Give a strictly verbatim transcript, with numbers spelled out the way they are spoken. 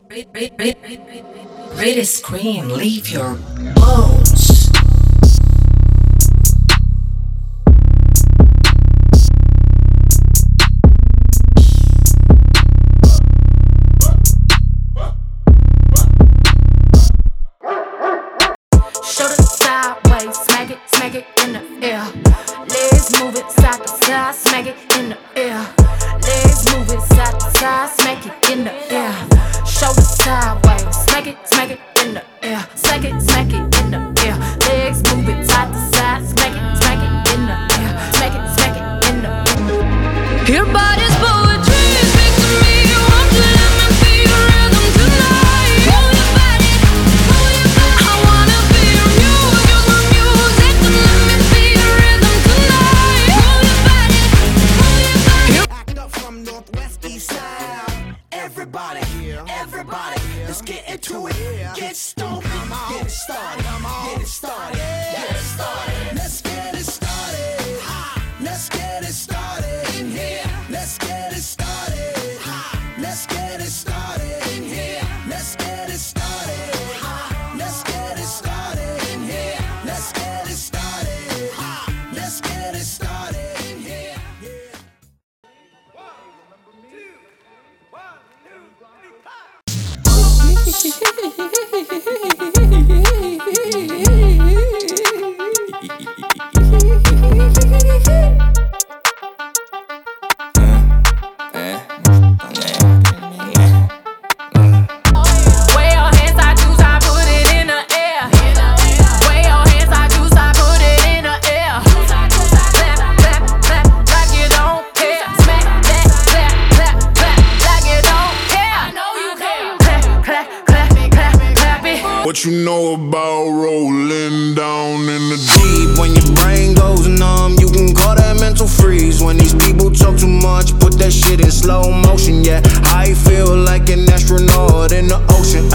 Ready screen, leave your bones. Shoulder sideways, smack it, smack it in the air. Legs move it side to side, smack it in the air. Legs move it side to side, smack it in the air. Shoulder sideways, smack it, smack it in the air. Smack it, smack it in the air. Legs move it side to side, smack it, smack it in the air. Smack it, smack it in the air. Your body's poetry, speak to me. Won't you let me feel your rhythm tonight? Move your body, move your body. I wanna be your muse, use my music to let me feel your rhythm tonight. Move your body, move your body. Act up from Northwest East Side. Everybody, everybody, let's get into it. Get stoned, get it started, get it started, get it started. Let's get it started. Let's get it started in here. Let's get it started. Let's get it started in here. Let's get it started. Let's get it started in here. Let's get it started. Let's get it started in here. Wave your hands, I juice, I put it in the air. Wave your hands, I juice, I put it in the air. Clap, clap, clap, like you don't care. Smack that, clap, clap, clap, like you don't care. I know you care. Clap, clap, clap, clap, clap it. What you know about rolling down in the Deep when your brain goes numb, you can call that mental freeze. When these people talk too much, put that shit in slow motion. Yeah, I feel like an astronaut in the ocean.